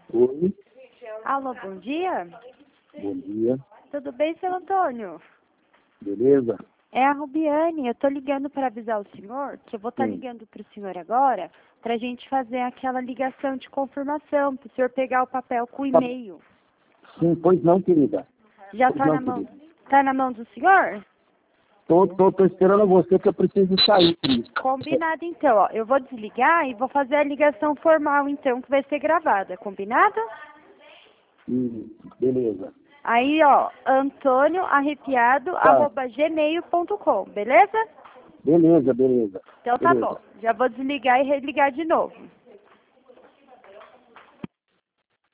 Oi, Alô, bom dia. bom dia. Tudo bem, seu Antônio? Beleza? É a Rubiane. Eu tô ligando para avisar o senhor que eu vou estar Sim. ligando para o senhor agora para a gente fazer aquela ligação de confirmação, para o senhor pegar o papel com o Tá. e-mail. Sim, pois não, querida. Já Pois tá não, na mão? querida. Tá na mão do senhor? Tô esperando você que eu preciso sair, querida. Combinado então, ó. Eu vou desligar e vou fazer a ligação formal então, que vai ser gravada. Combinado? Beleza. Aí, ó, Tá. antonioarrepiado@gmail.com, beleza? Beleza. Então tá bom. Já vou desligar e religar de novo.